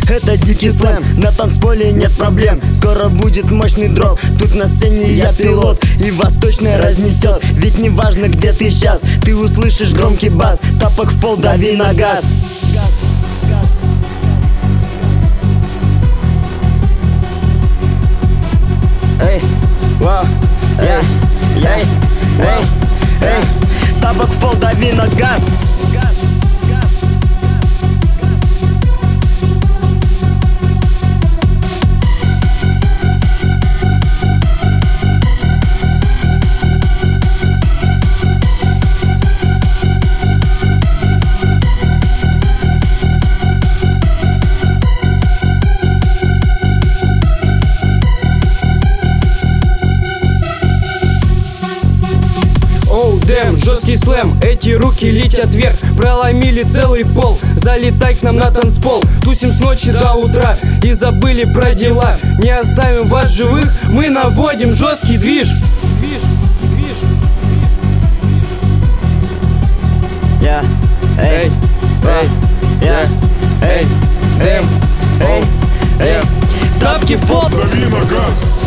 Это дикий слэм, на танцполе нет проблем. Скоро будет мощный дроп, тут на сцене я пилот, и вас точно разнесет. Ведь не важно где ты сейчас, ты услышишь громкий бас. Тапок в пол, дави на газ. Эй, вау, эй, эй, эй, эй. Тапок в пол, дави на газ. Жесткий слэм, эти руки летят вверх. Проломили целый пол, залетай к нам на танцпол. Тусим с ночи до утра и забыли про дела. Не оставим вас живых, мы наводим жесткий движ. Я, эй, эй, я, эй, эй, эй, эй. Тапки в пол, дави на газ.